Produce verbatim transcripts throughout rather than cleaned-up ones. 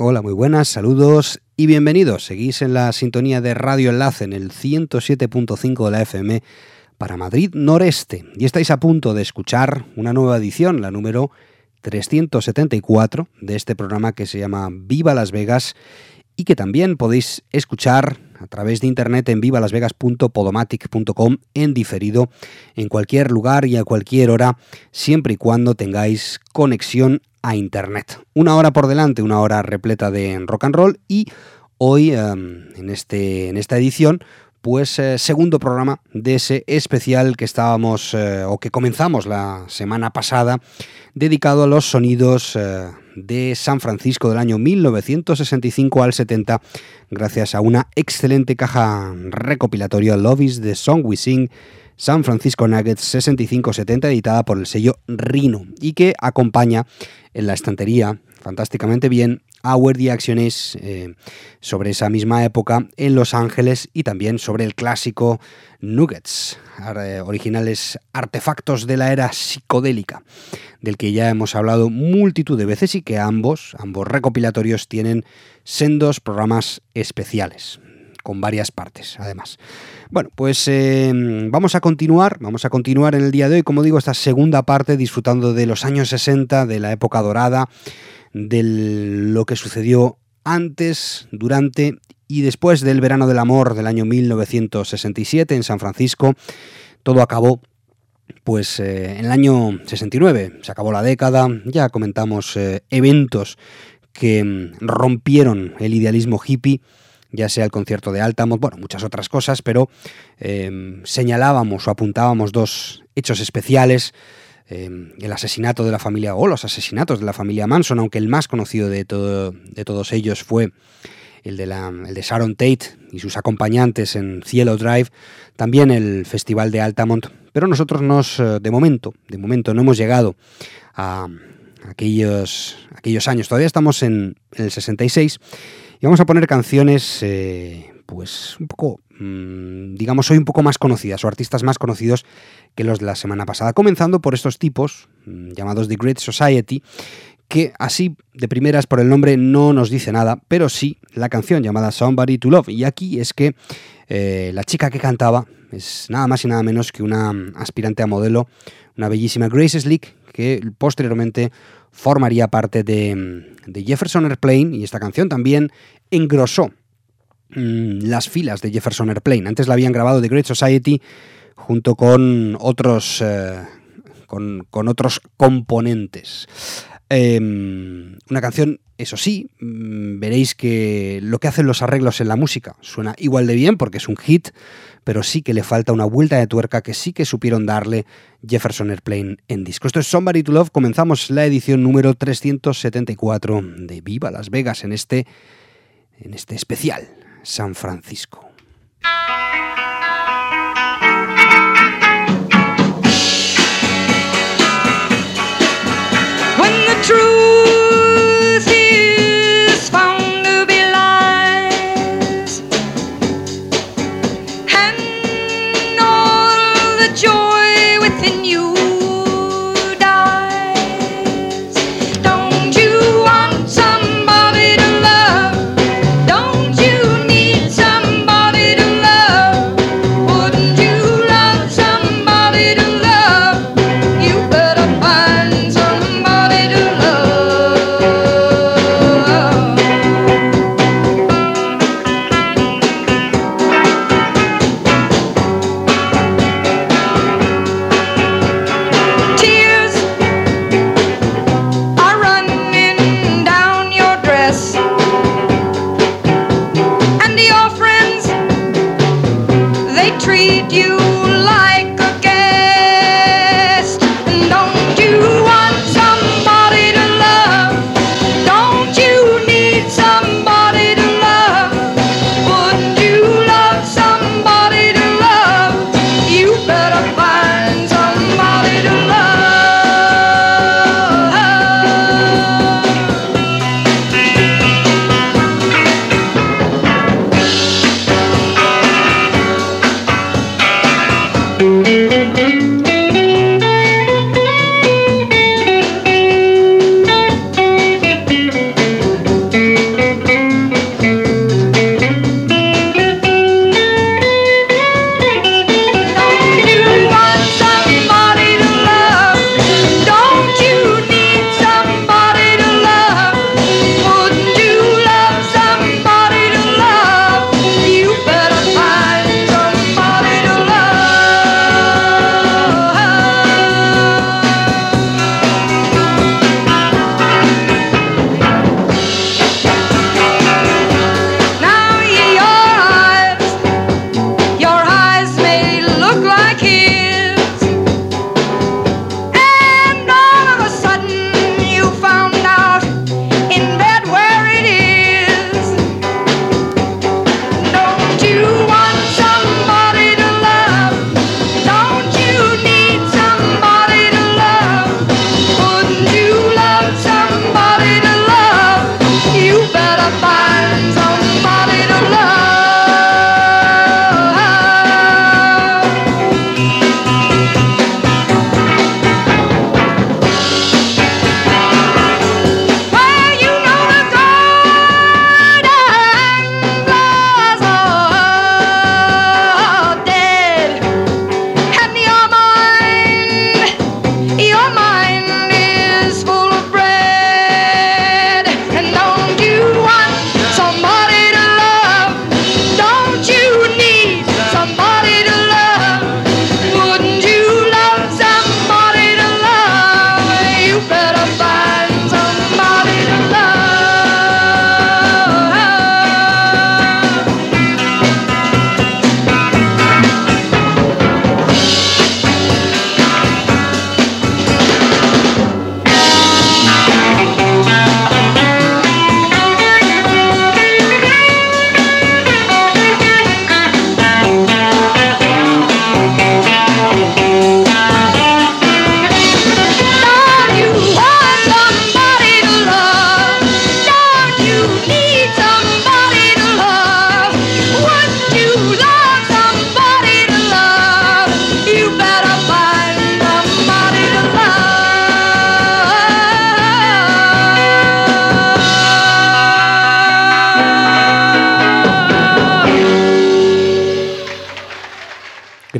Hola, muy buenas, saludos y bienvenidos. Seguís en la sintonía de Radio Enlace en el ciento siete punto cinco de la F M para Madrid Noreste y estáis a punto de escuchar una nueva edición, la número trescientos setenta y cuatro de este programa que se llama Viva Las Vegas y que también podéis escuchar a través de internet en viva las vegas punto podomatic punto com en diferido en cualquier lugar y a cualquier hora, siempre y cuando tengáis conexión a internet. Una hora por delante, una hora repleta de rock and roll y hoy eh, en, este, en esta edición pues eh, segundo programa de ese especial que estábamos eh, o que comenzamos la semana pasada dedicado a los sonidos eh, de San Francisco del año mil novecientos sesenta y cinco al setenta gracias a una excelente caja recopilatoria Love is the Song We Sing San Francisco Nuggets sesenta y cinco setenta editada por el sello Rhino y que acompaña en la estantería fantásticamente bien a Where the Action Is eh, sobre esa misma época en Los Ángeles y también sobre el clásico Nuggets, eh, originales artefactos de la era psicodélica, del que ya hemos hablado multitud de veces y que ambos, ambos recopilatorios tienen sendos programas especiales, con varias partes, además. Bueno, pues eh, vamos a continuar, vamos a continuar en el día de hoy, como digo, esta segunda parte, disfrutando de los años sesenta, de la época dorada, de lo que sucedió antes, durante y después del verano del amor del año mil novecientos sesenta y siete en San Francisco. Todo acabó pues eh, en el año sesenta y nueve, se acabó la década, ya comentamos eh, eventos que mm, rompieron el idealismo hippie, ya sea el concierto de Altamont, bueno, muchas otras cosas, pero eh, señalábamos o apuntábamos dos hechos especiales. Eh, el asesinato de la familia, o los asesinatos de la familia Manson, aunque el más conocido de, todo, de todos ellos fue el de, la, el de Sharon Tate y sus acompañantes en Cielo Drive, también el festival de Altamont, pero nosotros nos, de momento, de momento no hemos llegado a aquellos, aquellos años, todavía estamos en, en el sesenta y seis y vamos a poner canciones eh, pues un poco, mmm, digamos hoy un poco más conocidas o artistas más conocidos que los de la semana pasada, comenzando por estos tipos mmm, llamados The Great Society, que así de primeras por el nombre no nos dice nada, pero sí la canción llamada Somebody to Love, y aquí es que eh, la chica que cantaba es nada más y nada menos que una aspirante a modelo, una bellísima Grace Slick, que posteriormente formaría parte de, de Jefferson Airplane, y esta canción también engrosó mmm, las filas de Jefferson Airplane. Antes la habían grabado The Great Society junto con otros, eh, con, con otros componentes. Eh, una canción, eso sí, veréis que lo que hacen los arreglos en la música suena igual de bien porque es un hit, pero sí que le falta una vuelta de tuerca que sí que supieron darle Jefferson Airplane en disco. Esto es Somebody to Love, comenzamos la edición número trescientos setenta y cuatro de Viva Las Vegas en este, en este especial San Francisco. Truth is found to be lies, and all the joy within you dies. Don't you want somebody to love? Don't you need somebody?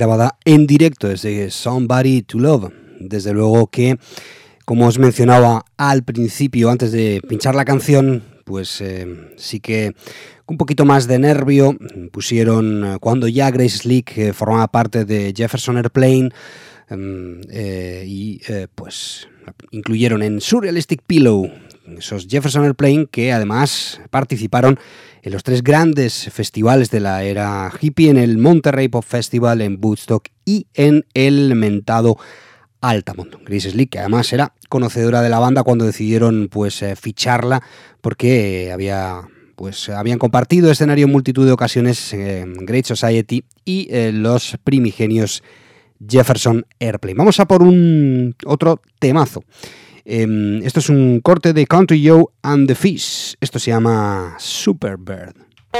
grabada en directo desde Somebody to Love. Desde luego que, como os mencionaba al principio, antes de pinchar la canción, pues eh, sí que un poquito más de nervio pusieron cuando ya Grace Slick eh, formaba parte de Jefferson Airplane eh, y eh, pues incluyeron en Surrealistic Pillow esos Jefferson Airplane que además participaron en los tres grandes festivales de la era hippie, en el Monterrey Pop Festival, en Woodstock y en el mentado Altamont. Grace Slick, que además era conocedora de la banda cuando decidieron pues eh, ficharla, porque había pues habían compartido escenario en multitud de ocasiones en eh, Great Society y eh, los primigenios Jefferson Airplane. Vamos a por un otro temazo. Eh, esto es un corte de Country Joe and the Fish. Esto se llama Superbird.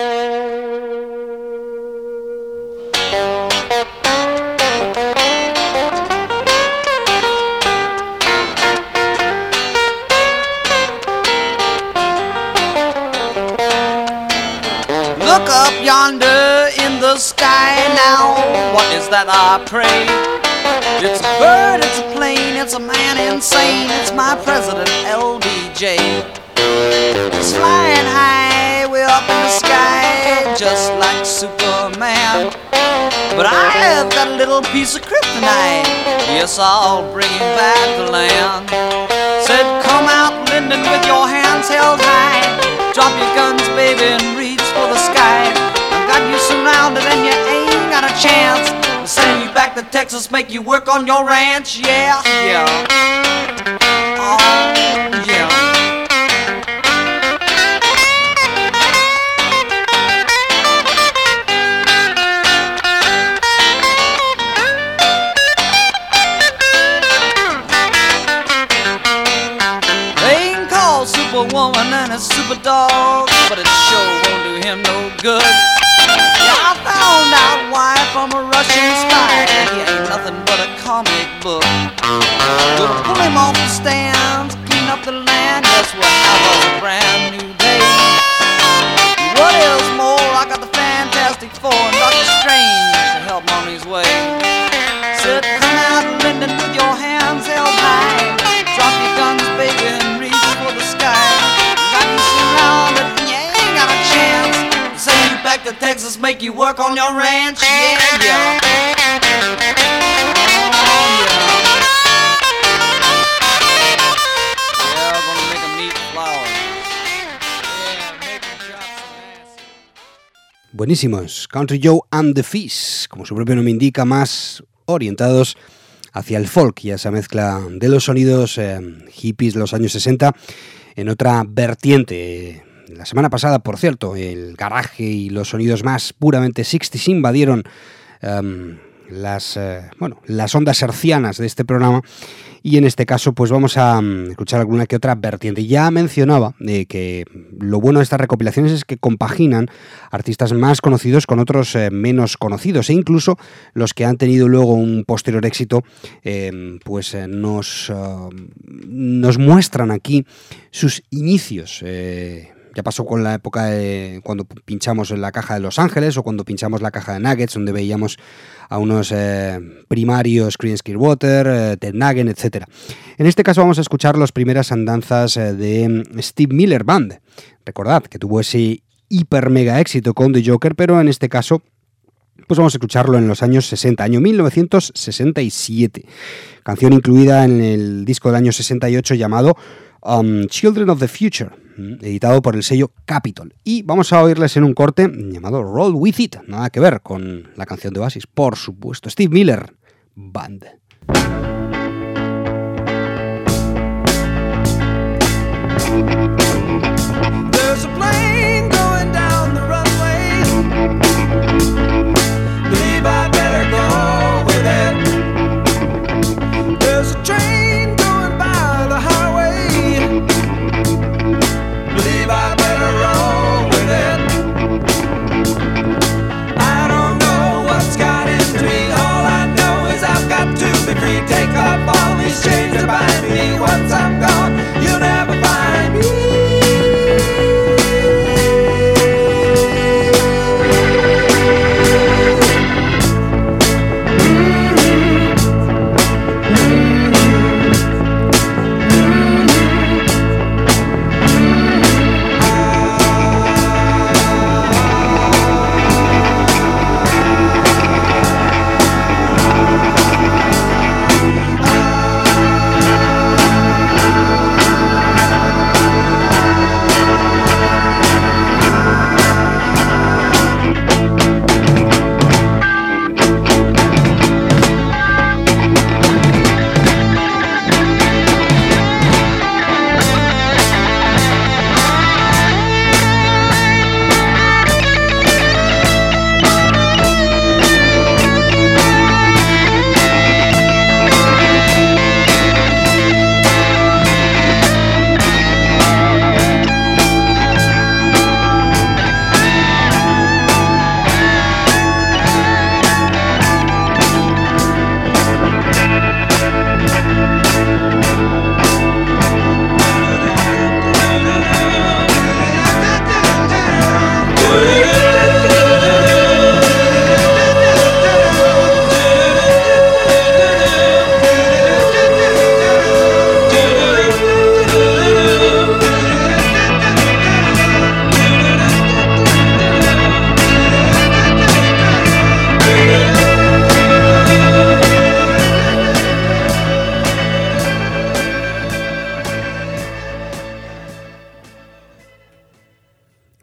Look up yonder in the sky now. What is that, I pray? It's a bird, it's a plane, it's a man insane. It's my president, L B J. He's flying high, way up in the sky, just like Superman. But I have got a little piece of kryptonite. Yes, I'll bring him back to land. Said, come out, Lyndon, with your hands held high. Drop your guns, baby, and reach for the sky. I've got you surrounded and you ain't got a chance. I'll send you back to Texas, make you work on your ranch. Yeah, yeah. Oh, yeah. Superwoman and a super dog, but it sure won't do him no good. Yeah, I found out why from a Russian spy. He ain't nothing but a comic book. We'll pull him off the stands, clean up the land. Yes, we'll have a brand new day. What is more, I got the Fantastic Four and Doctor Strange to help him on his way. Said, come out, Lyndon, with your hands held high. Drop your guns, baby, and reach for the sky. Got you surrounded and you ain't got a chance. Send you back to Texas, make you work on your ranch. Yeah, yeah. Oh, yeah. Yeah, I'm gonna make 'em eat flowers. Yeah, make 'em drop some acid. Buenísimos. Country Joe and the Fish, como su propio nombre indica, más orientados hacia el folk y a esa mezcla de los sonidos eh, hippies de los años sesenta en otra vertiente. La semana pasada, por cierto, el garaje y los sonidos más puramente sesenta invadieron um, las, eh, bueno, las ondas hercianas de este programa, y en este caso pues vamos a um, escuchar alguna que otra vertiente. Ya mencionaba eh, que lo bueno de estas recopilaciones es que compaginan artistas más conocidos con otros eh, menos conocidos, e incluso los que han tenido luego un posterior éxito eh, pues eh, nos, uh, nos muestran aquí sus inicios. Eh, Ya pasó con la época de cuando pinchamos en la caja de Los Ángeles o cuando pinchamos la caja de Nuggets, donde veíamos a unos eh, primarios Creedence Clearwater, eh, Ted Nugent, etcétera. En este caso vamos a escuchar las primeras andanzas eh, de Steve Miller Band. Recordad que tuvo ese hiper mega éxito con The Joker, pero en este caso pues vamos a escucharlo en los años sesenta, año mil novecientos sesenta y siete. Canción incluida en el disco del año sesenta y ocho llamado Um, Children of the Future, editado por el sello Capitol. Y vamos a oírles en un corte llamado Roll With It, nada que ver con la canción de Oasis, por supuesto. Steve Miller Band. There's a plane going down the runway. Believe I better go with it. There's a train going by the highway. Believe I better roll with it. I don't know what's got into me. All I know is I've got to be free. Take off all these chains that bind me. Once I'm gone, you'll never find me.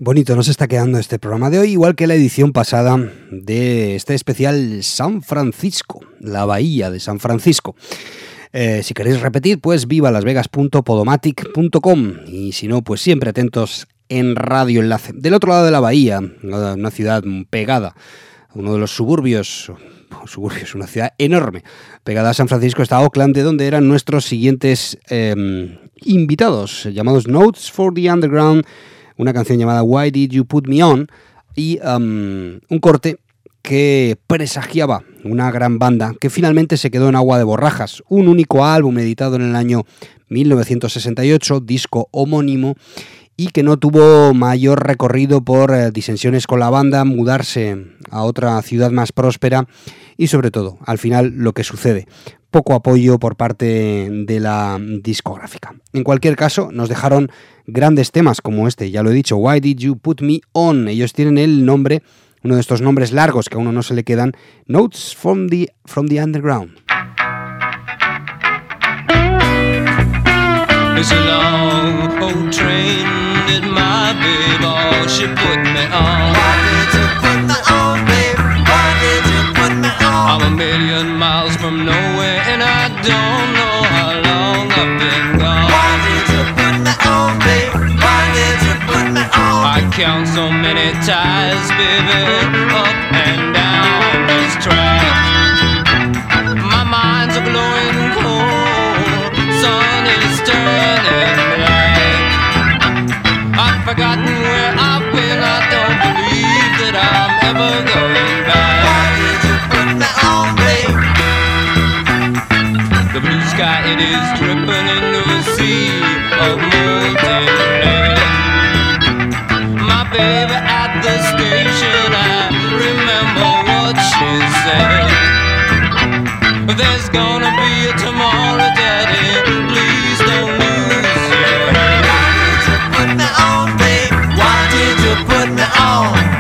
Bonito nos está quedando este programa de hoy, igual que la edición pasada de este especial San Francisco, la bahía de San Francisco. Eh, si queréis repetir, pues viva las vegas punto podomatic punto com, y si no, pues siempre atentos en Radio Enlace. Del otro lado de la bahía, una ciudad pegada, uno de los suburbios, suburbios, una ciudad enorme, pegada a San Francisco, está Oakland, de donde eran nuestros siguientes eh, invitados, llamados Notes for the Underground, una canción llamada Why Did You Put Me On, y um, un corte que presagiaba una gran banda que finalmente se quedó en agua de borrajas. Un único álbum editado en el año mil novecientos sesenta y ocho, disco homónimo, y que no tuvo mayor recorrido por eh, disensiones con la banda, mudarse a otra ciudad más próspera y, sobre todo, al final lo que sucede, poco apoyo por parte de la discográfica. En cualquier caso, nos dejaron grandes temas como este, ya lo he dicho, Why Did You Put Me On. Ellos tienen el nombre, uno de estos nombres largos que a uno no se le quedan, Notes from the, from the Underground. It's a long old train that my babe, oh, she put me on. Why did you put me on, babe? Why did you put me on? I'm a million miles from nowhere and I don't know how long I've been gone. Why did you put me on, babe? Why did you put me on? I count so many ties, baby, up and down this track. My mind's a glowing cold, sun is turning black. I've forgotten where I've been, I don't believe that I'm ever going back. Why did you put me on, babe? The blue sky, it is dripping into a sea of molten lead. My baby at the station, I remember what she said. There's gonna be a tomorrow, Daddy, please don't lose your head. Why did you put me on, babe? Why did you put me on?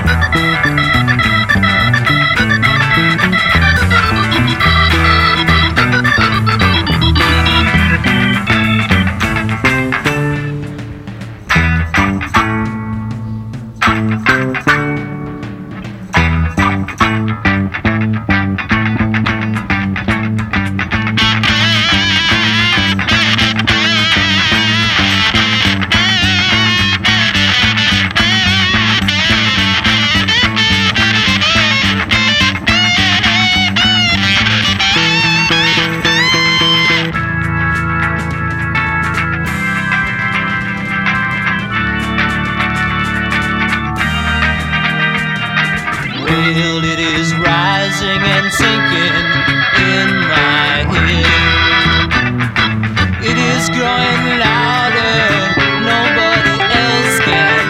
Well, it is rising and sinking in my head. It is growing louder, nobody else can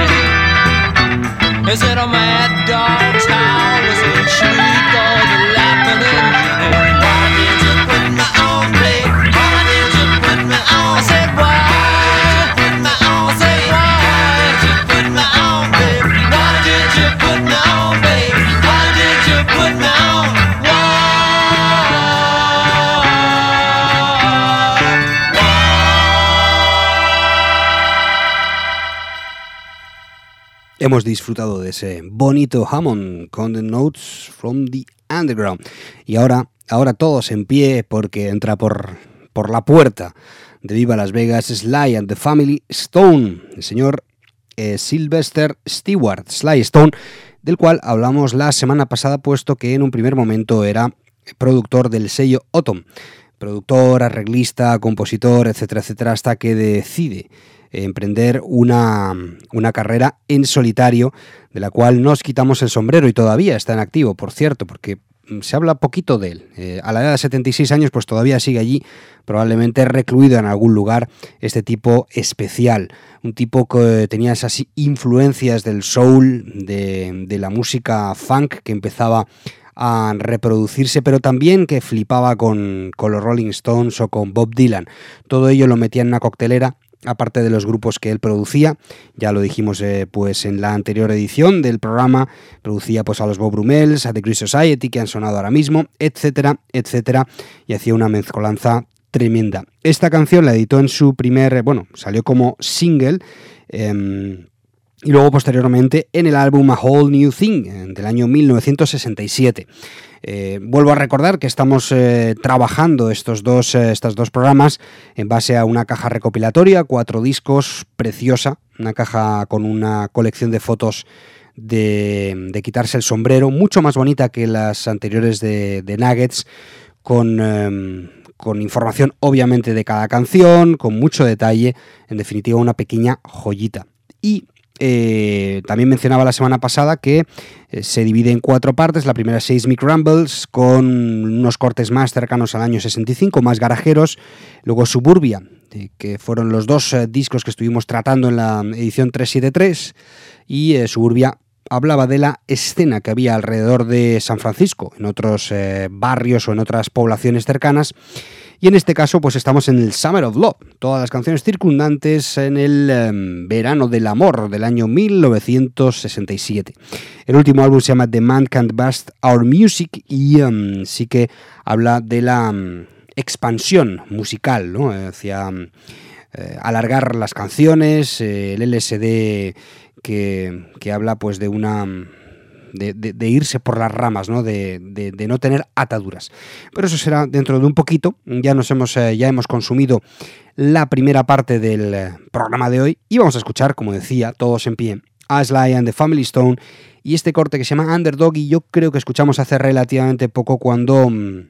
hear. Is it a mad dog's howl? Is it a shriek or the laughing engine? Why did you put me on, babe? Why did you put me on? I said why? Put me on, I said babe. why? Why did you put me on, babe? Why did you put me on, babe? Why did you put me on? Why? Hemos disfrutado de ese bonito Hammond con The Notes from the Underground. Y ahora, ahora todos en pie porque entra por, por la puerta de Viva Las Vegas Sly and the Family Stone, el señor eh, Sylvester Stewart, Sly Stone, del cual hablamos la semana pasada, puesto que en un primer momento era productor del sello Autumn, productor, arreglista, compositor, etcétera, etcétera, hasta que decide emprender una, una carrera en solitario, de la cual nos quitamos el sombrero, y todavía está en activo, por cierto, porque se habla poquito de él. Eh, a la edad de setenta y seis años, pues todavía sigue allí, probablemente recluido en algún lugar, este tipo especial. Un tipo que tenía esas influencias del soul, de, de la música funk que empezaba a reproducirse, pero también que flipaba con, con los Rolling Stones o con Bob Dylan. Todo ello lo metía en una coctelera, aparte de los grupos que él producía. Ya lo dijimos eh, pues en la anterior edición del programa, producía pues a los Bob Brummels, a The Grease Society, que han sonado ahora mismo, etcétera, etcétera, y hacía una mezcolanza tremenda. Esta canción la editó en su primer, bueno, salió como single, eh, y luego posteriormente en el álbum A Whole New Thing del año mil novecientos sesenta y siete. Eh, vuelvo a recordar que estamos eh, trabajando estos dos, eh, estos dos programas en base a una caja recopilatoria, cuatro discos, preciosa, una caja con una colección de fotos de, de quitarse el sombrero, mucho más bonita que las anteriores de, de Nuggets, con... Eh, con información obviamente de cada canción, con mucho detalle, en definitiva una pequeña joyita. Y eh, también mencionaba la semana pasada que eh, se divide en cuatro partes. La primera, Seismic Rumbles, con unos cortes más cercanos al año sesenta y cinco, más garajeros. Luego Suburbia, eh, que fueron los dos eh, discos que estuvimos tratando en la edición trescientos setenta y tres, y eh, Suburbia hablaba de la escena que había alrededor de San Francisco, en otros eh, barrios o en otras poblaciones cercanas, y en este caso pues estamos en el Summer of Love, todas las canciones circundantes en el eh, verano del amor del año mil novecientos sesenta y siete. El último álbum se llama The Man Can't Bust Our Music y um, sí que habla de la um, expansión musical, ¿no? Hacia um, eh, alargar las canciones, eh, el L S D que, que habla pues de una... De, de, de irse por las ramas, ¿no? De, de, de no tener ataduras. Pero eso será dentro de un poquito. Ya nos hemos, eh, ya hemos consumido la primera parte del eh, programa de hoy y vamos a escuchar, como decía, todos en pie, a Sly and the Family Stone y este corte que se llama Underdog, y yo creo que escuchamos hace relativamente poco cuando um,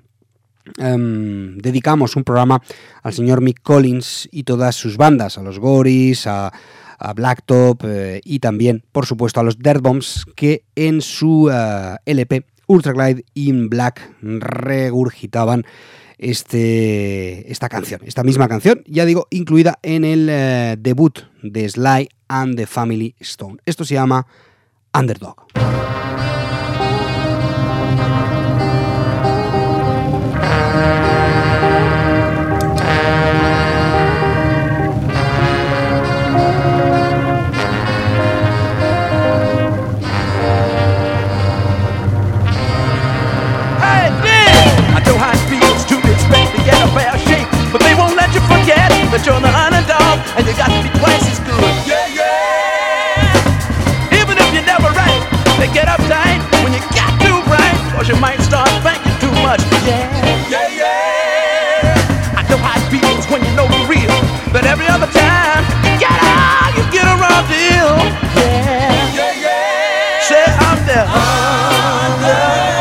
um, dedicamos un programa al señor Mick Collins y todas sus bandas, a los Goris, a a Blacktop eh, y también, por supuesto, a los Dirtbombs, que en su uh, L P Ultraglide in Black regurgitaban este, esta canción, esta misma canción, ya digo, incluida en el uh, debut de Sly and the Family Stone. Esto se llama Underdog. But you're the underdog, and you got to be twice as good. Yeah, yeah. Even if you're never right, they get uptight when you got too bright, cause you might start thinking too much. Yeah, yeah, yeah. I know how it feels when you know the real, but every other time you get out, you get a raw deal. Yeah, yeah, yeah. Say I'm the underdog.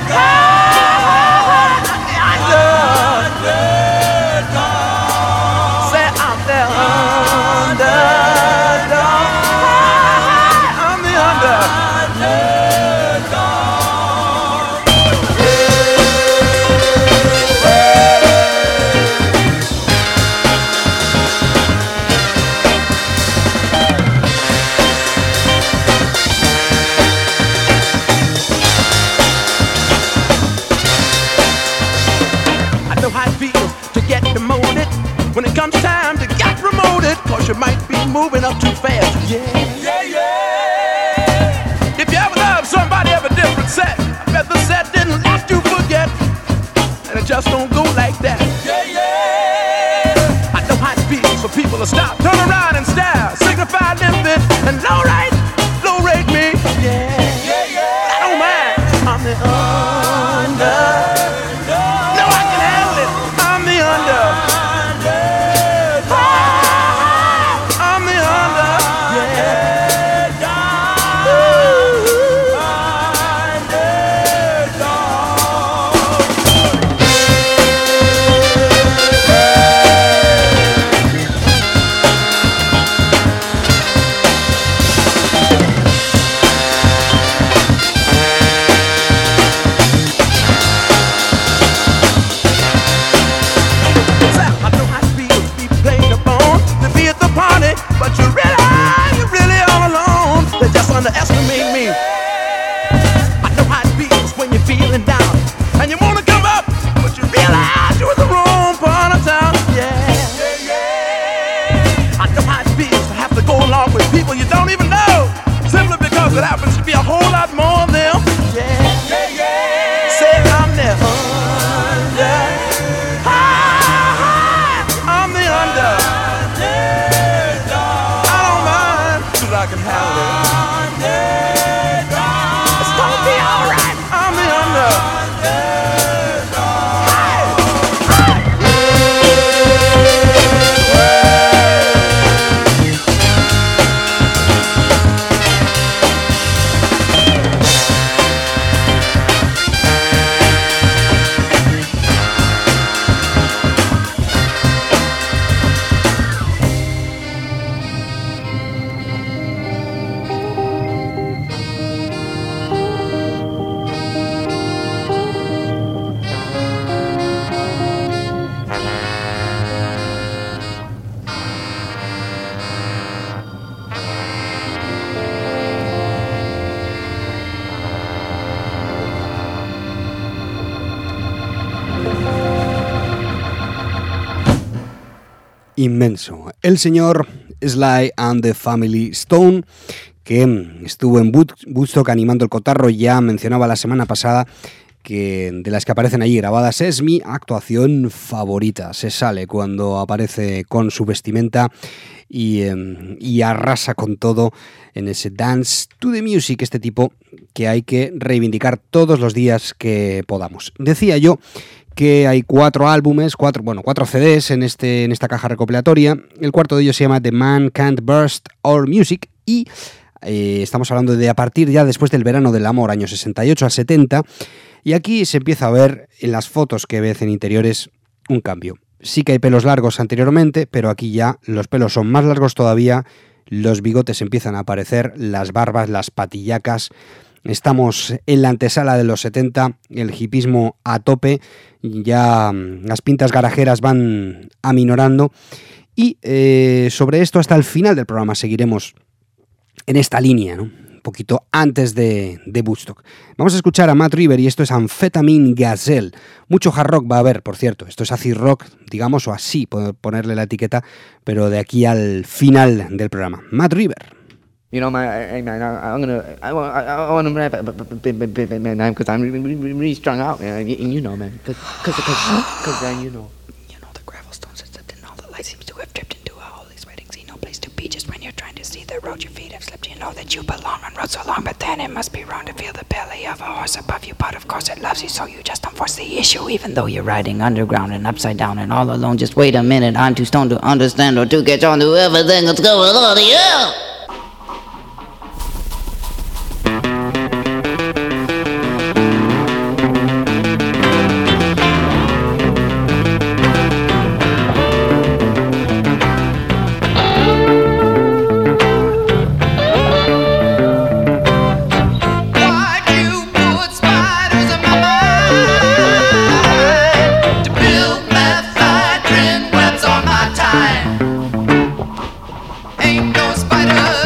You might be moving up too fast. Yeah, yeah, yeah. If you ever love somebody of a different set, I bet the set didn't let you forget, and it just don't go like that. Yeah, yeah. I know how it feels for people to stop, turn around and stare, signify limit and low right, low rate me. Yeah, yeah, yeah. I don't mind. I'm the under. No, I can handle it. I'm the under. Underestimate me. I know how it feels when you're feeling down and you wanna come up, but you realize you're in the wrong part of town. Yeah, yeah, yeah. I know how it feels to have to go along with people you don't even know, simply because it happens to be a whole lot more of them. Yeah, yeah, yeah. Say I'm the under. Hi, I'm the under. I don't mind, 'cause I can handle it. It's gonna be alright. I'm in under. Inmenso. El señor Sly and the Family Stone, que estuvo en Woodstock animando el cotarro, ya mencionaba la semana pasada que de las que aparecen allí grabadas es mi actuación favorita. Se sale cuando aparece con su vestimenta y, eh, y arrasa con todo en ese Dance to the Music, este tipo que hay que reivindicar todos los días que podamos. Decía yo que hay cuatro álbumes, cuatro, bueno, cuatro C Ds en, este, en esta caja recopilatoria. El cuarto de ellos se llama The Man Can't Burst Our Music y eh, estamos hablando de a partir ya después del verano del amor, años sesenta y ocho al setenta, y aquí se empieza a ver en las fotos que ves en interiores un cambio. Sí que hay pelos largos anteriormente, pero aquí ya los pelos son más largos todavía, los bigotes empiezan a aparecer, las barbas, las patillacas. Estamos en la antesala de los setenta, el hipismo a tope, ya las pintas garajeras van aminorando y eh, sobre esto hasta el final del programa seguiremos en esta línea, ¿no? Un poquito antes de, de Woodstock. Vamos a escuchar a Matt River y esto es Amphetamine Gazelle. Mucho hard rock va a haber, por cierto. Esto es acid rock, digamos, o así, ponerle la etiqueta, pero de aquí al final del programa. Matt River. You know, my, I, I, I'm gonna, I want, I want to rap, man, because I'm really, really, really strung out, man. And you know, man, because, because, because, then you know. You know, the gravel stones that slipped in all the light seems to have dripped into a holy sweating sea. No place to be just when you're trying to see the road your feet have slipped. You know that you belong on road so long, but then it must be wrong to feel the belly of a horse above you. But of course it loves you, so you just don't force the issue, even though you're riding underground and upside down and all alone. Just wait a minute, I'm too stoned to understand or to catch on to everything that's going on here. Ain't no spider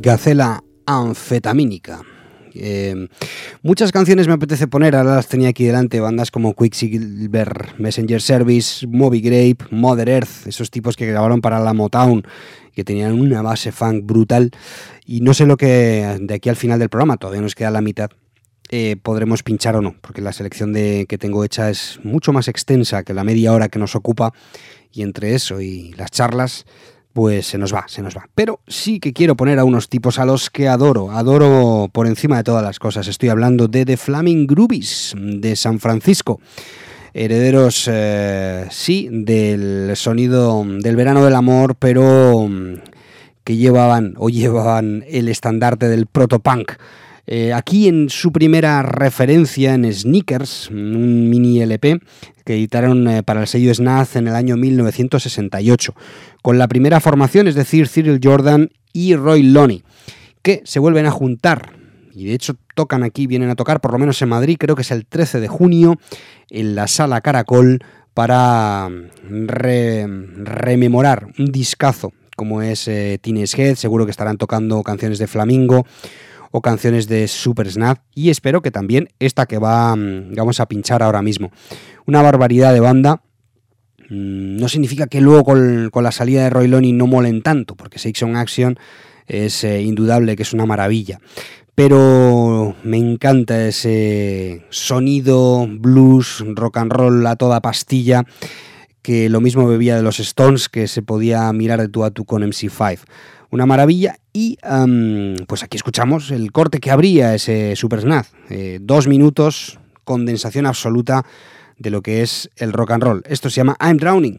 Gacela Anfetamínica. Eh, muchas canciones me apetece poner, ahora las tenía aquí delante, bandas como Quicksilver, Messenger Service, Moby Grape, Mother Earth, esos tipos que grabaron para la Motown, que tenían una base funk brutal, y no sé lo que de aquí al final del programa, todavía nos queda la mitad, eh, podremos pinchar o no, porque la selección de, que tengo hecha es mucho más extensa que la media hora que nos ocupa, y entre eso y las charlas, pues se nos va, se nos va. Pero sí que quiero poner a unos tipos a los que adoro, adoro por encima de todas las cosas. Estoy hablando de The Flaming Groovies, de San Francisco. Herederos, eh, sí, del sonido del verano del amor, pero que llevaban o llevaban el estandarte del protopunk. Eh, aquí en su primera referencia en Sneakers, un mini L P que editaron eh, para el sello S N A Z en el año mil novecientos sesenta y ocho, con la primera formación, es decir, Cyril Jordan y Roy Loney, que se vuelven a juntar, y de hecho tocan aquí, vienen a tocar, por lo menos en Madrid, creo que es el trece de junio, en la Sala Caracol, para re, rememorar un discazo como es eh, Teenage Head. Seguro que estarán tocando canciones de Flamingo o canciones de Super S N A Z, y espero que también esta que va, vamos a pinchar ahora mismo. Una barbaridad de banda. No significa que luego con, con la salida de Roy Loney no molen tanto, porque Section Action es eh, indudable que es una maravilla. Pero me encanta ese sonido blues, rock and roll a toda pastilla, que lo mismo bebía de los Stones, que se podía mirar de tú a tú con M C cinco. Una maravilla, y um, pues aquí escuchamos el corte que abría ese Super S N A Z. Eh, dos minutos, condensación absoluta de lo que es el rock and roll. Esto se llama I'm Drowning.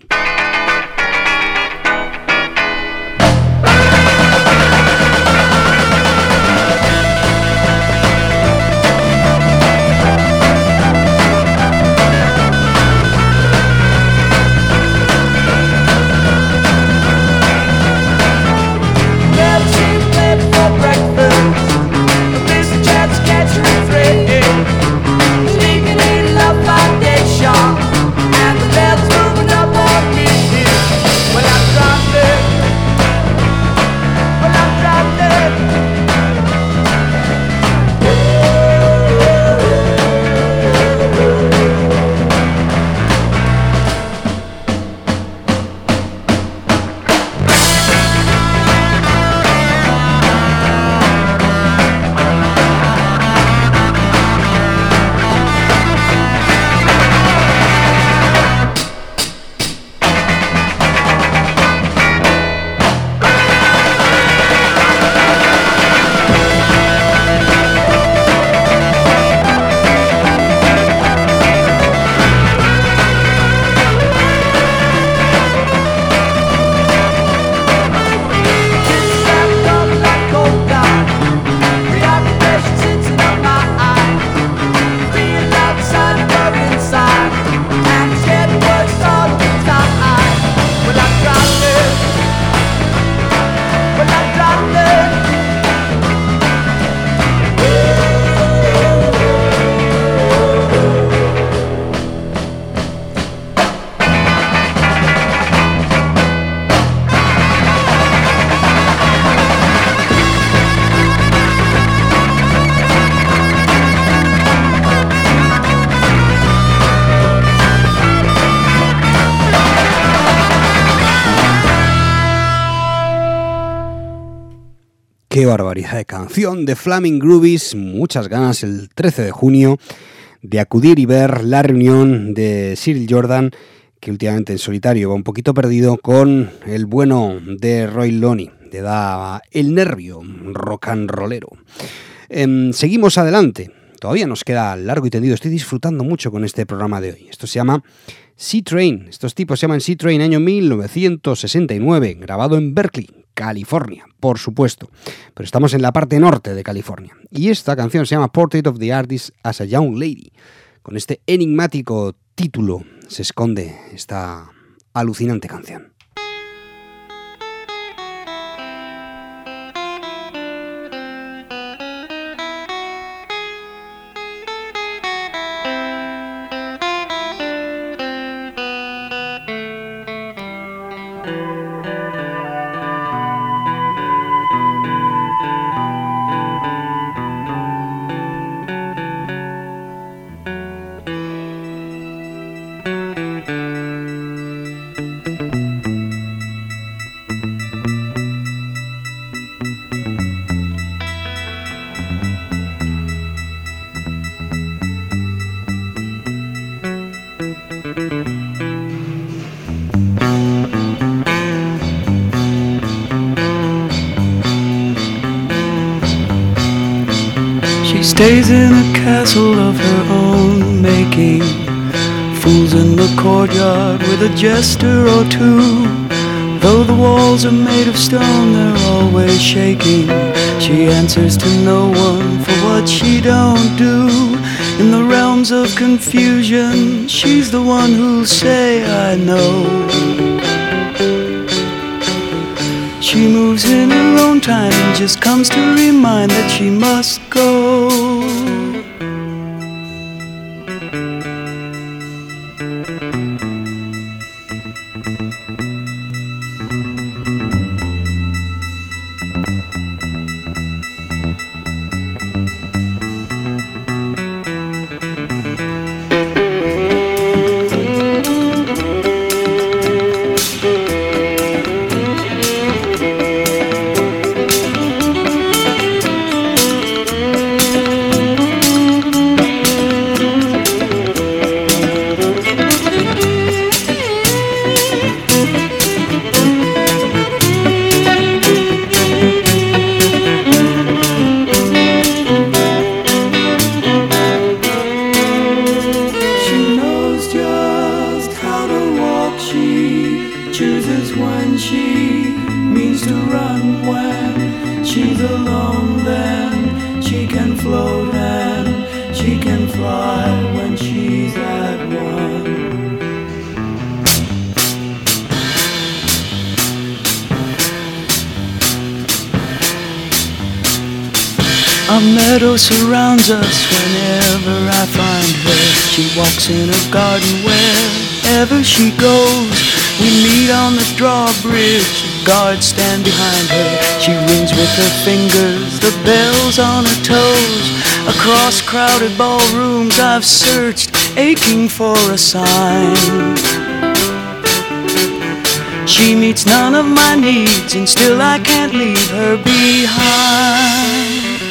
And the bells moving up on me. Qué barbaridad de canción de Flaming Groovies. Muchas ganas el trece de junio de acudir y ver la reunión de Cyril Jordan, que últimamente en solitario va un poquito perdido, con el bueno de Roy Loney. Le da el nervio rock and rollero. Eh, seguimos adelante. Todavía nos queda largo y tendido. Estoy disfrutando mucho con este programa de hoy. Esto se llama Sea Train. Estos tipos se llaman Sea Train, año mil novecientos sesenta y nueve, grabado en Berkeley, California, por supuesto. Pero estamos en la parte norte de California. Y esta canción se llama Portrait of the Artist as a Young Lady. Con este enigmático título se esconde esta alucinante canción. stays in a castle of her own making, fools in the courtyard with a jester or two. Though the walls are made of stone, they're always shaking. She answers to no one for what she don't do. In the realms of confusion, she's the one who'll say, I know. She moves in her own time and just comes to remind that she must go. A meadow surrounds us whenever I find her. She walks in a garden wherever she goes. We meet on the drawbridge, guards stand behind her. She rings with her fingers, the bells on her toes. Across crowded ballrooms I've searched, aching for a sign. She meets none of my needs, and still I can't leave her behind.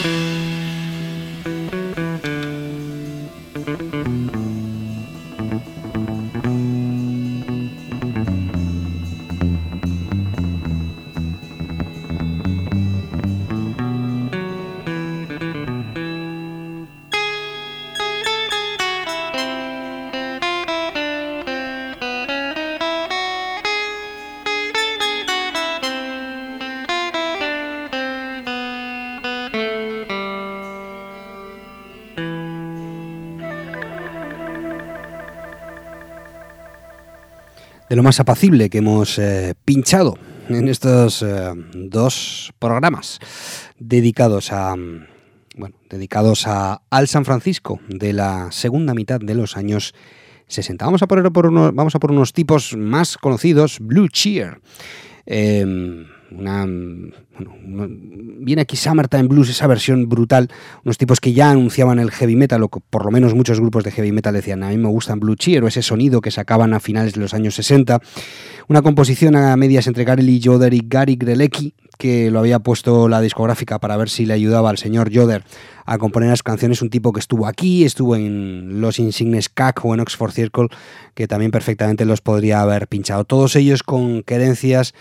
De lo más apacible que hemos eh, pinchado en estos eh, dos programas dedicados a bueno, dedicados a, al San Francisco de la segunda mitad de los años sesenta. Vamos a poner por unos, vamos a por unos tipos más conocidos, Blue Cheer. Eh, una, bueno, una, viene aquí Summertime Blues, esa versión brutal, unos tipos que ya anunciaban el heavy metal, o por lo menos muchos grupos de heavy metal decían, a mí me gustan Blue Cheer, o ese sonido que sacaban a finales de los años sesenta. Una composición a medias entre Gary Lee Yoder y Gary Grelecki, que lo había puesto la discográfica para ver si le ayudaba al señor Yoder a componer las canciones. Un tipo que estuvo aquí, estuvo en los Insignes C A C o en Oxford Circle, que también perfectamente los podría haber pinchado. Todos ellos con querencias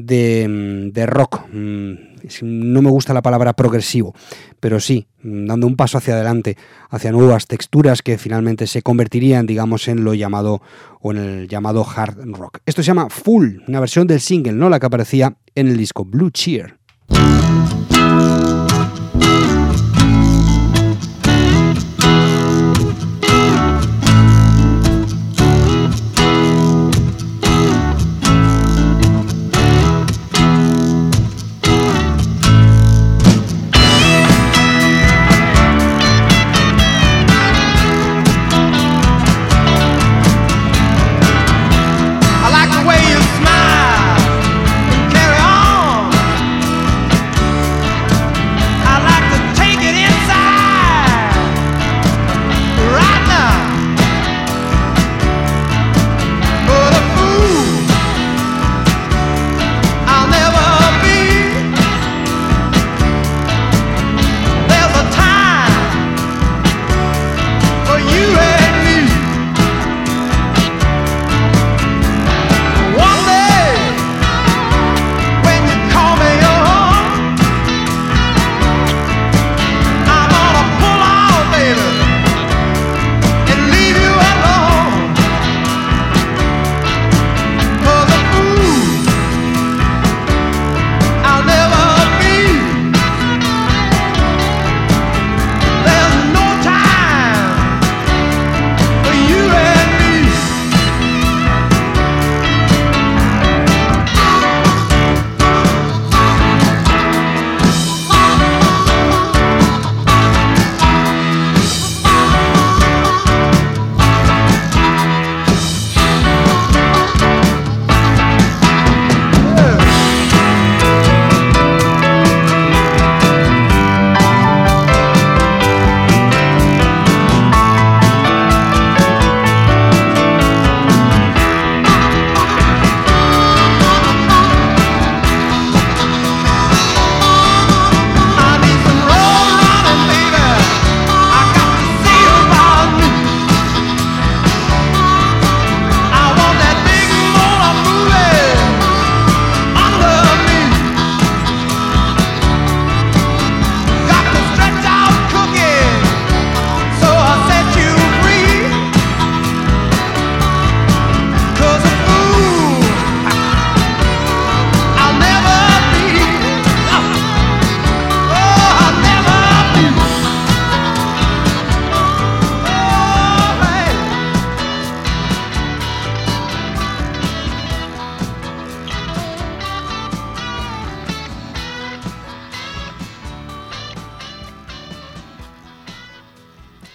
de, de rock. No me gusta la palabra progresivo, pero sí, dando un paso hacia adelante, hacia nuevas texturas que finalmente se convertirían, digamos, en lo llamado o en el llamado hard rock. Esto se llama Full, una versión del single, no la que aparecía en el disco Blue Cheer. I like the way you smile, carry on.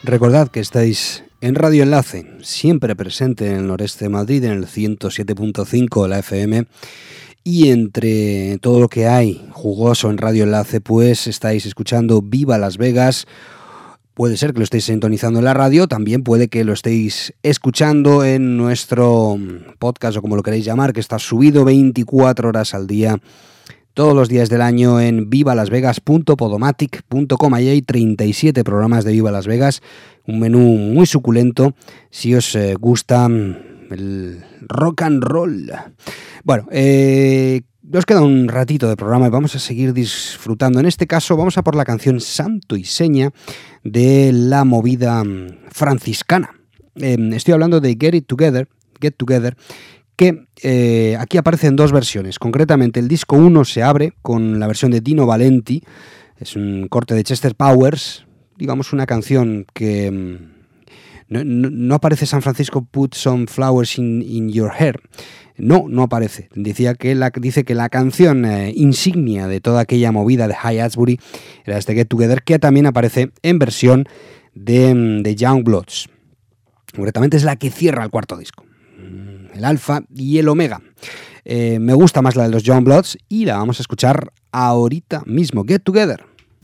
Recordad que estáis en Radio Enlace, siempre presente en el noreste de Madrid, en el ciento siete punto cinco de la F M, y entre todo lo que hay jugoso en Radio Enlace, pues estáis escuchando Viva Las Vegas. Puede ser que lo estéis sintonizando en la radio, también puede que lo estéis escuchando en nuestro podcast o como lo queréis llamar, que está subido veinticuatro horas al día, todos los días del año en viva las vegas punto podomatic punto com. Ahí hay treinta y siete programas de Viva Las Vegas, un menú muy suculento si os eh, gusta el rock and roll. Bueno, eh, nos queda un ratito de programa y vamos a seguir disfrutando. En este caso vamos a por la canción Santo y Seña de la movida franciscana. Eh, estoy hablando de Get It Together, Get Together, que eh, aquí aparece en dos versiones. Concretamente, el disco uno se abre con la versión de Dino Valenti, es un corte de Chester Powers, digamos una canción que no, no, no aparece San Francisco Put Some Flowers in, in Your Hair. No, no aparece. Decía que la, dice que la canción eh, insignia de toda aquella movida de High-Asbury era este Get Together, que también aparece en versión de, de Youngbloods. Concretamente es la que cierra el cuarto disco, el Alfa y el Omega. Eh, me gusta más la de los Youngbloods y la vamos a escuchar ahorita mismo. Get Together.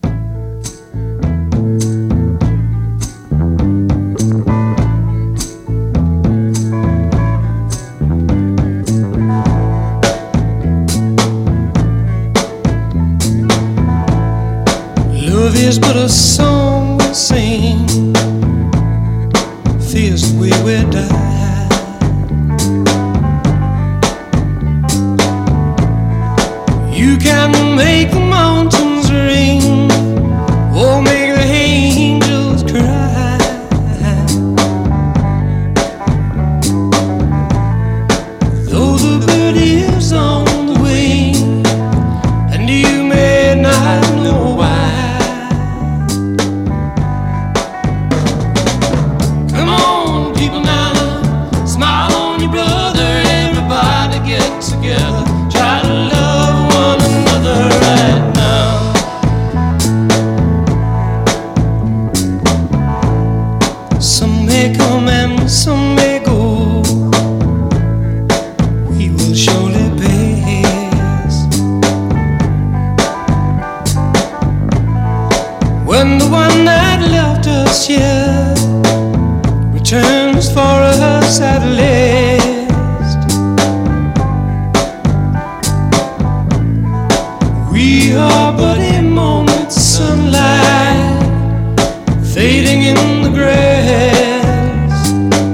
Love is but a song we sing, fears the way we die. You can make the mountains ring, or make the angels cry. Though the bird is on the wing, and you may not know why. Together, try to love one another right now. Some may come and some may go, we will surely pass. When the one that left us here returns for us at last, we are but a moment's sunlight fading in the grass.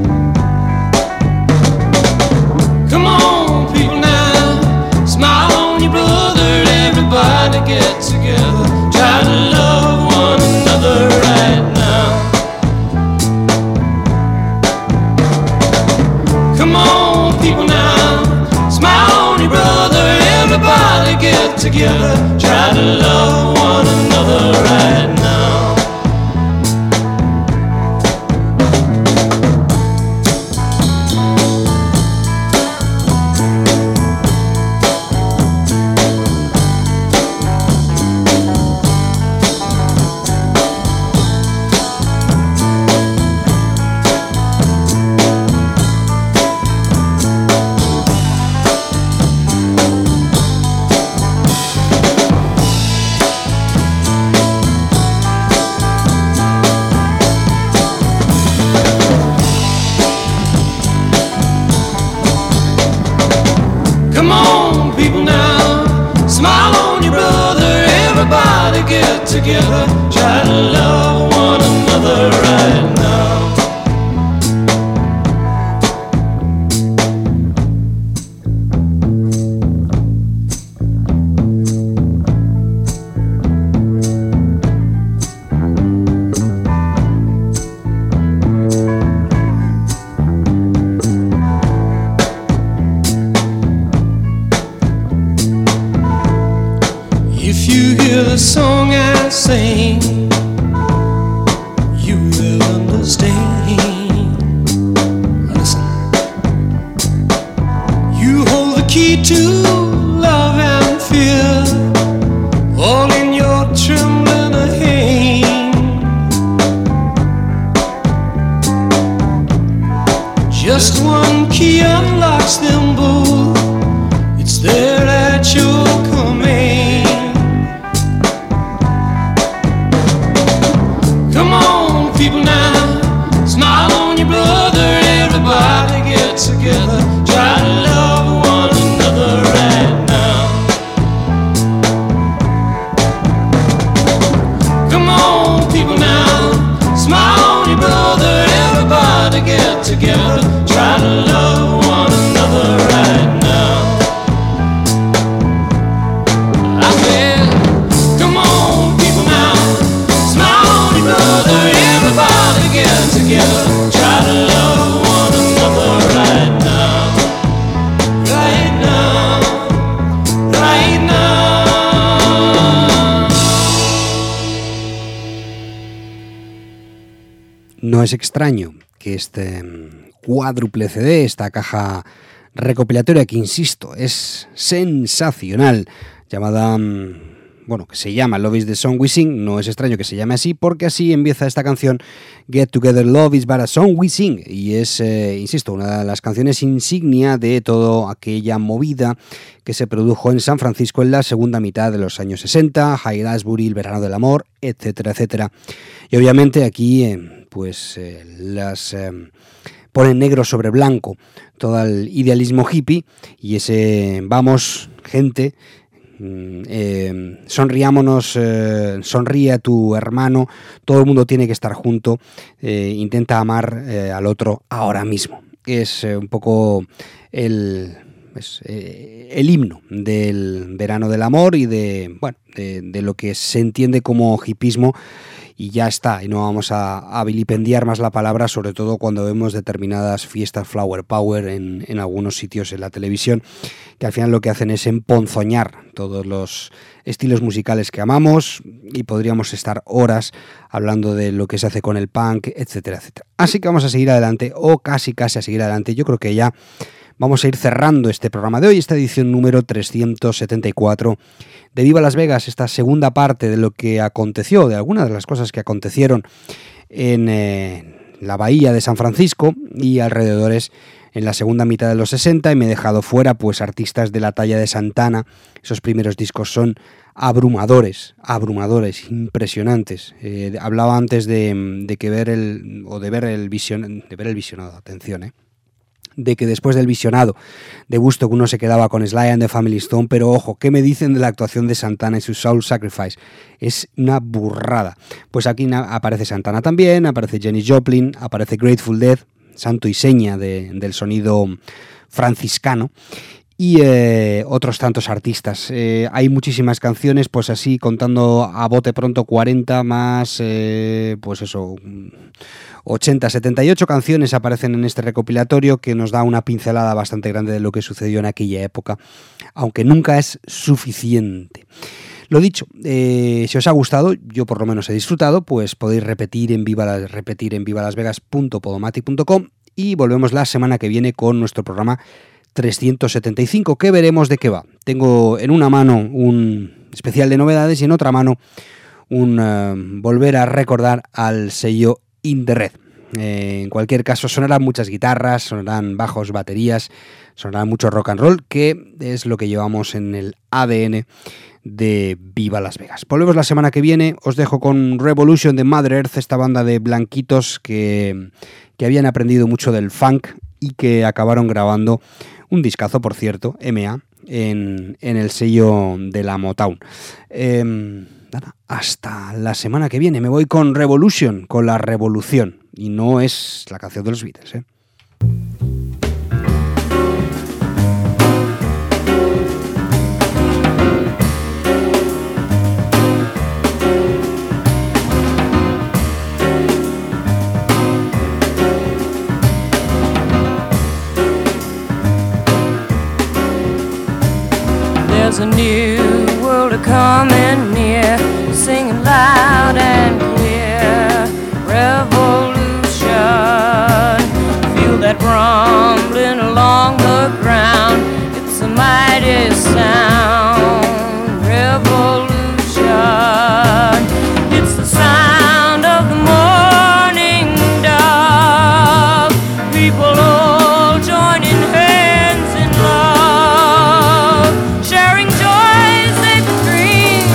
Come on, people now, smile on your brother. Everybody get together, try to love one another right now. Come on, people now, smile on your brother. Everybody get together, try to love one another right now. Get together, try to love one another right now. If you hear the song I sing, you will understand. Listen, you hold the key to love and fear, all in your trembling hand. No es extraño que este cuádruple C D, esta caja recopilatoria que, insisto, es sensacional, llamada, bueno, que se llama Love is the Song We Sing, no es extraño que se llame así, porque así empieza esta canción, Get Together, Love is but a Song We Sing, y es, eh, insisto, una de las canciones insignia de toda aquella movida que se produjo en San Francisco en la segunda mitad de los años sesenta, Haight-Ashbury, el verano del amor, etcétera, etcétera. Y obviamente aquí, eh, pues, eh, las... Eh, pone negro sobre blanco todo el idealismo hippie y ese vamos, gente, eh, sonriámonos, eh, sonríe a tu hermano, todo el mundo tiene que estar junto, eh, intenta amar eh, al otro ahora mismo. Es eh, un poco el, pues, eh, el himno del verano del amor y de, bueno, de, de lo que se entiende como hippismo. Y ya está, y no vamos a, a vilipendiar más la palabra, sobre todo cuando vemos determinadas fiestas flower power en, en algunos sitios en la televisión, que al final lo que hacen es emponzoñar todos los estilos musicales que amamos, y podríamos estar horas hablando de lo que se hace con el punk, etcétera, etcétera. Así que vamos a seguir adelante, o casi casi a seguir adelante. Yo creo que ya vamos a ir cerrando este programa de hoy, esta edición número trescientos setenta y cuatro de Viva Las Vegas, esta segunda parte de lo que aconteció, de algunas de las cosas que acontecieron en eh, la bahía de San Francisco y alrededores en la segunda mitad de los sesenta, y me he dejado fuera pues artistas de la talla de Santana. Esos primeros discos son abrumadores, abrumadores, impresionantes. Eh, hablaba antes de, de que ver el, o de ver el vision, de ver el visionado, atención, eh. de que después del visionado de Woodstock uno se quedaba con Sly and the Family Stone, pero ojo, ¿qué me dicen de la actuación de Santana y su Soul Sacrifice? Es una burrada. Pues aquí aparece Santana también, aparece Janis Joplin, aparece Grateful Dead, santo y seña de, del sonido franciscano, y eh, otros tantos artistas. Eh, hay muchísimas canciones, pues así, contando a bote pronto, cuarenta más, eh, pues eso, ochenta, setenta y ocho canciones aparecen en este recopilatorio, que nos da una pincelada bastante grande de lo que sucedió en aquella época, aunque nunca es suficiente. Lo dicho, eh, si os ha gustado, yo por lo menos he disfrutado, pues podéis repetir en viva las, repetir en vivalasvegas punto podomatic punto com, y volvemos la semana que viene con nuestro programa trescientos setenta y cinco, que veremos de qué va. Tengo en una mano un especial de novedades y en otra mano un uh, volver a recordar al sello In The Red. Eh, en cualquier caso, sonarán muchas guitarras, sonarán bajos, baterías, sonará mucho rock and roll, que es lo que llevamos en el A D N de Viva Las Vegas. Volvemos la semana que viene. Os dejo con Revolution de Mother Earth, esta banda de blanquitos que, que habían aprendido mucho del funk y que acabaron grabando un discazo, por cierto, M A, en, en el sello de la Motown. Eh, nada, hasta la semana que viene. Me voy con Revolution, con la revolución. Y no es la canción de los Beatles, ¿eh? There's a new world a-coming near, singing loud and clear. Revolution, feel that rumbling along the ground. It's a mighty sound. Revolution, it's the sound of the morning dove. People all joining hands in love, sharing joys they could dream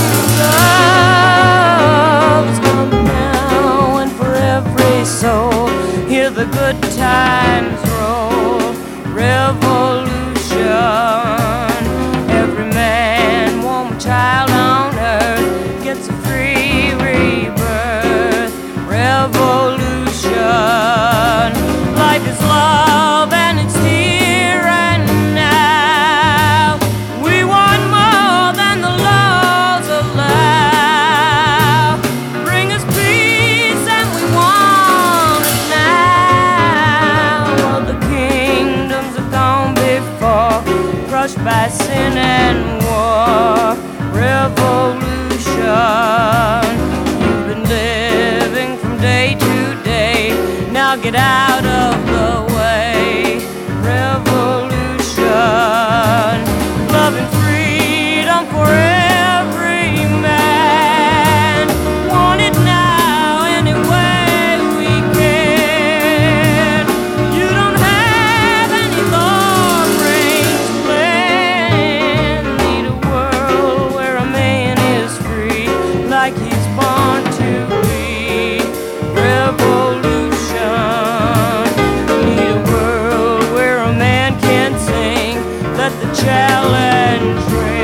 of. It's come now and for every soul, hear the good times roll. Revolution, every man, woman, child on earth gets a free rebirth. Revolution, life is love and it's here and now. We want more than the laws allow. Bring us peace and we want it now. Well, the kingdoms have gone before, crushed by sin and war. Revolution, you've been living from day to day, Now get out of the way. Revolution, love and freedom for every man. Want it now any way we can. You don't have any long range plan. Need a world where a man is free, like he's born to be. Revolution. Need a world where a man can sing. Let the challenge ring.